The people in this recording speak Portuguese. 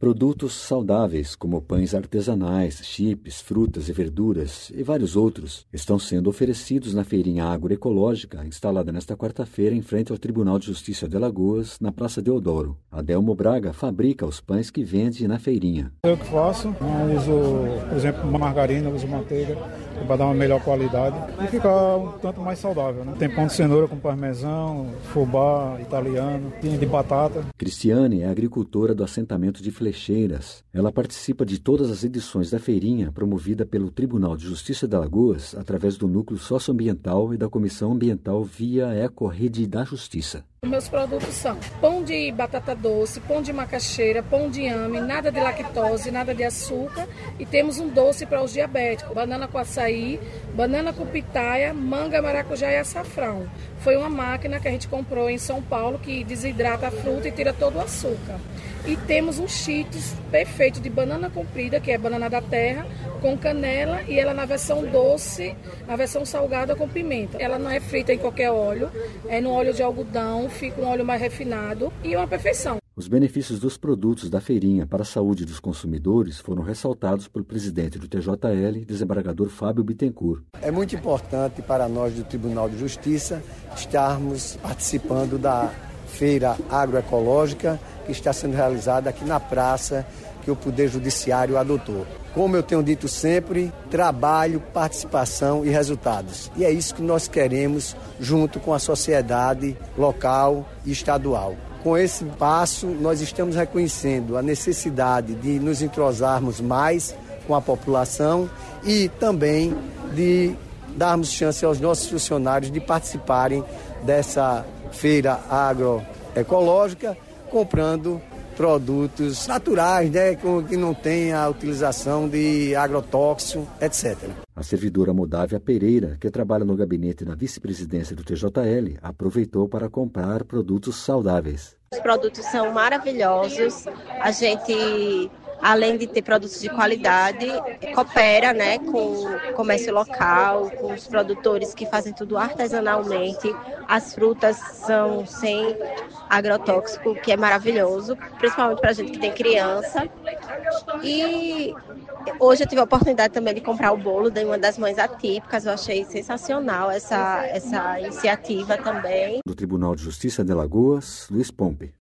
Produtos saudáveis, como pães artesanais, chips, frutas e verduras e vários outros, estão sendo oferecidos na feirinha agroecológica instalada nesta quarta-feira em frente ao Tribunal de Justiça de Alagoas, na Praça Deodoro. Adelmo Braga fabrica os pães que vende na feirinha. Eu que faço, eu uso, por exemplo, margarina, uso manteiga para dar uma melhor qualidade e ficar um tanto mais saudável, né? Tem pão de cenoura com parmesão, fubá italiano, de batata. Cristiane é agricultora do assentamento de Flecheiras. Ela participa de todas as edições da feirinha promovida pelo Tribunal de Justiça de Alagoas através do Núcleo Socioambiental e da Comissão Ambiental via Ecorrede da Justiça. Meus produtos são pão de batata doce, pão de macaxeira, pão de inhame, nada de lactose, nada de açúcar e temos um doce para os diabéticos, banana com açaí, banana com pitaia, manga, maracujá e açafrão. Foi uma máquina que a gente comprou em São Paulo que desidrata a fruta e tira todo o açúcar. E temos um cheetos perfeito de banana comprida, que é banana da terra, com canela e ela na versão doce, na versão salgada com pimenta. Ela não é frita em qualquer óleo, é no óleo de algodão, fica um óleo mais refinado e uma perfeição. Os benefícios dos produtos da feirinha para a saúde dos consumidores foram ressaltados pelo presidente do TJL, desembargador Fábio Bittencourt. É muito importante para nós do Tribunal de Justiça estarmos participando da Feira Agroecológica que está sendo realizada aqui na praça que o Poder Judiciário adotou. Como eu tenho dito sempre, trabalho, participação e resultados. E é isso que nós queremos junto com a sociedade local e estadual. Com esse passo, nós estamos reconhecendo a necessidade de nos entrosarmos mais com a população e também de darmos chance aos nossos funcionários de participarem dessa feira agroecológica, comprando produtos naturais, né, que não tem a utilização de agrotóxico, etc. A servidora Modávia Pereira, que trabalha no gabinete da vice-presidência do TJL, aproveitou para comprar produtos saudáveis. Os produtos são maravilhosos, a gente, além de ter produtos de qualidade, coopera, né, com o comércio local, com os produtores que fazem tudo artesanalmente. As frutas são sem agrotóxico, que é maravilhoso, principalmente para a gente que tem criança. E hoje eu tive a oportunidade também de comprar o bolo de uma das mães atípicas, eu achei sensacional essa iniciativa também. Do Tribunal de Justiça de Alagoas, Luiz Pompe.